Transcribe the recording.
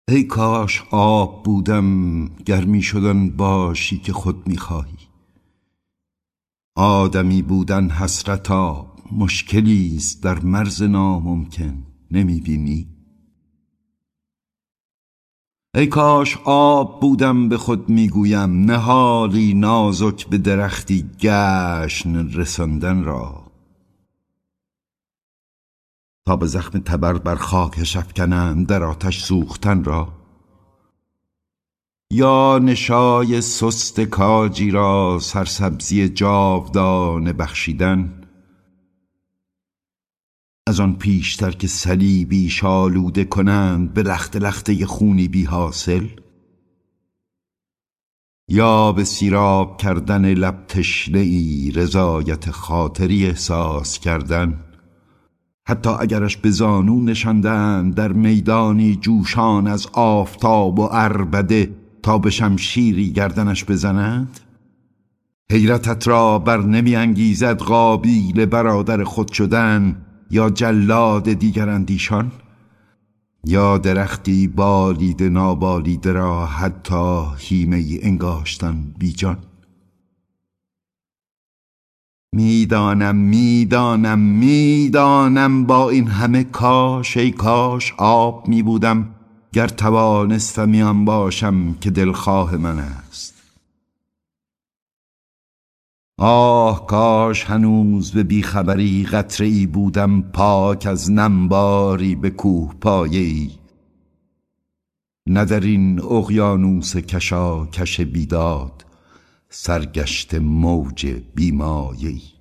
ای کاش آب بودم گر می شدن باشی که خود می خواهی. آدمی بودن حسرتا مشکلیست در مرز ناممکن، نمی بینی؟ ای کاش آب بودم به خود می گویم، نهالی نازک به درختی گشن رساندن را، تا به زخم تبر بر خاکش افکنند در آتش سوختن را. یا نشای سست کاجی را سرسبزی جاودانه بخشیدن، از آن پیشتر که صلیبی شالوده کنند به لخت لخته خونی بی حاصل. یا به سیراب کردن لب تشنه ای رضایت خاطری احساس کردن، حتی اگرش به زانو نشاندند در میدانی جوشان از آفتاب و عربده تا به شمشیری گردنش بزنند. حیرتت را بر نمی انگیزد قابیل برادر خود شدن یا جلاد دیگر اندیشان، یا درختی بالیده نابالیده را حتی هیمه انگاشتن بی جان. میدانم با این همه کاش، ای کاش آب می بودم گر توانستم آن باشم که دلخواه من است. آه کاش هنوز به بیخبری قطره ای بودم پاک از نمباری به کوه پایه‌ای، نه در این اقیانوس کشاکش بیداد سرگشته موج بیمایه‌ای.